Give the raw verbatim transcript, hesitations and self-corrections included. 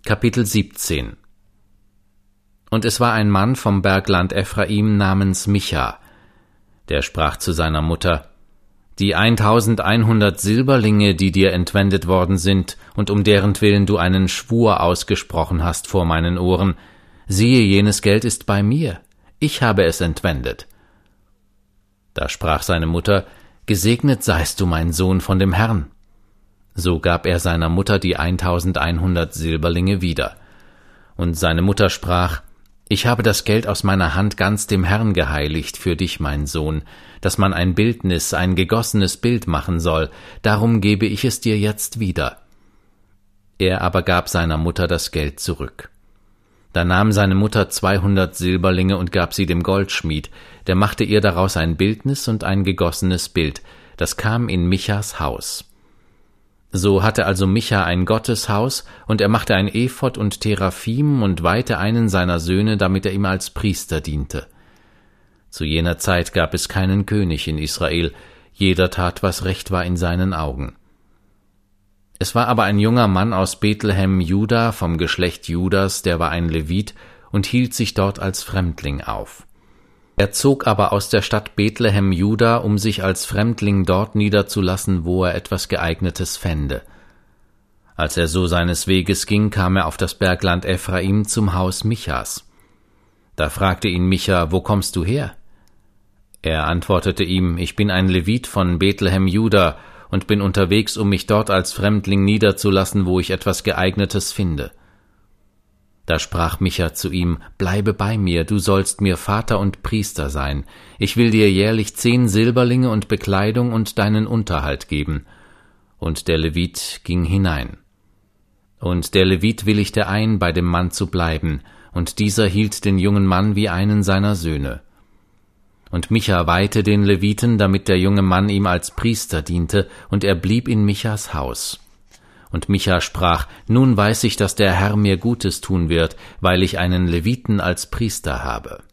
Kapitel siebzehn. Und es war ein Mann vom Bergland Ephraim namens Micha, der sprach zu seiner Mutter: Die eintausendeinhundert Silberlinge, die dir entwendet worden sind und um derentwillen du einen Schwur ausgesprochen hast vor meinen Ohren, siehe, jenes Geld ist bei mir, ich habe es entwendet. Da sprach seine Mutter: Gesegnet seist du, mein Sohn, von dem Herrn. So gab er seiner Mutter die eintausendeinhundert Silberlinge wieder. Und seine Mutter sprach: Ich habe das Geld aus meiner Hand ganz dem Herrn geheiligt für dich, mein Sohn, dass man ein Bildnis, ein gegossenes Bild machen soll, darum gebe ich es dir jetzt wieder. Er aber gab seiner Mutter das Geld zurück. Da nahm seine Mutter zweihundert Silberlinge und gab sie dem Goldschmied, der machte ihr daraus ein Bildnis und ein gegossenes Bild, das kam in Michas Haus. So hatte also Micha ein Gotteshaus, und er machte ein Ephod und Teraphim und weihte einen seiner Söhne, damit er ihm als Priester diente. Zu jener Zeit gab es keinen König in Israel, jeder tat, was recht war in seinen Augen. Es war aber ein junger Mann aus Bethlehem, Juda, vom Geschlecht Judas, der war ein Levit und hielt sich dort als Fremdling auf. Er zog aber aus der Stadt Bethlehem, Juda, um sich als Fremdling dort niederzulassen, wo er etwas Geeignetes fände. Als er so seines Weges ging, kam er auf das Bergland Ephraim zum Haus Michas. Da fragte ihn Micha: Wo kommst du her? Er antwortete ihm: Ich bin ein Levit von Bethlehem, Juda, und bin unterwegs, um mich dort als Fremdling niederzulassen, wo ich etwas Geeignetes finde. Da sprach Micha zu ihm: Bleibe bei mir, du sollst mir Vater und Priester sein. Ich will dir jährlich zehn Silberlinge und Bekleidung und deinen Unterhalt geben. Und der Levit ging hinein. Und der Levit willigte ein, bei dem Mann zu bleiben, und dieser hielt den jungen Mann wie einen seiner Söhne. Und Micha weihte den Leviten, damit der junge Mann ihm als Priester diente, und er blieb in Michas Haus. Und Micha sprach: Nun weiß ich, dass der Herr mir Gutes tun wird, weil ich einen Leviten als Priester habe.